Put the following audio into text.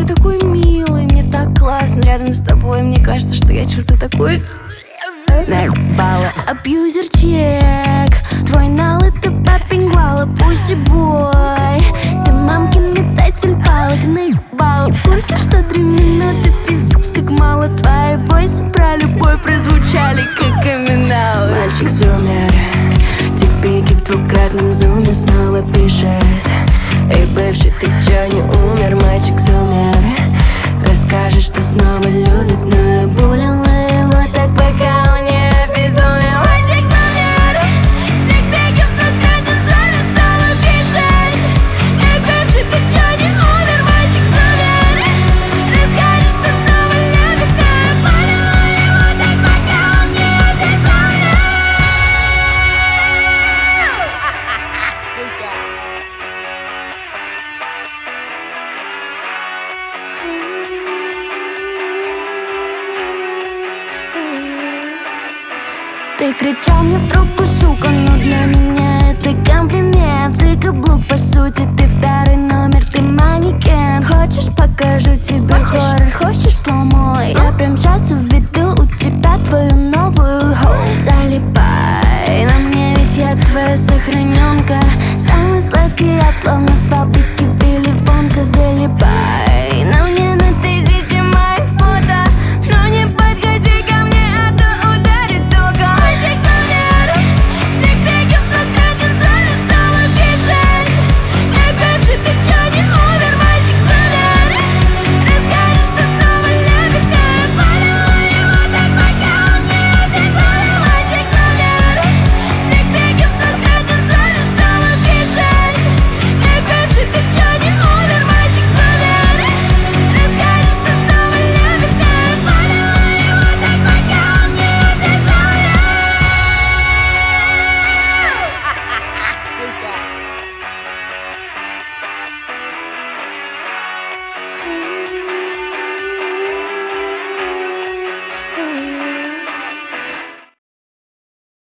такой милый, мне так классно рядом с тобой. Мне кажется, что я чувствую такой наебало. Абьюзер-чек, твой налытый папин гвала, пусси-бой. Ты мамкин метатель палок, наебало. В курсе, что 3 минуты пиздец как мало. Твои войсы про любовь прозвучали как камин-аут. Мальчик сумер, типики в двукратном зуме снова пишет: эй, бывший, ты чё не умер? Мальчик сумер, расскажет, что снова любит, но я булила его так, пока он не обезумел. Мальчик сумер, типики в двукратном зуме снова пишет: эй, бывший, ты чё не умер? Мальчик сумер, расскажет, что снова любит, но я булила его так, пока он не обезумел. Сука. Ты кричал мне в трубку, сука, но для меня это комплимент. Ты каблук, по сути, ты второй номер, ты манекен. Хочешь, покажу тебе хоррор, хочешь сломо? Я прям сейчас увижу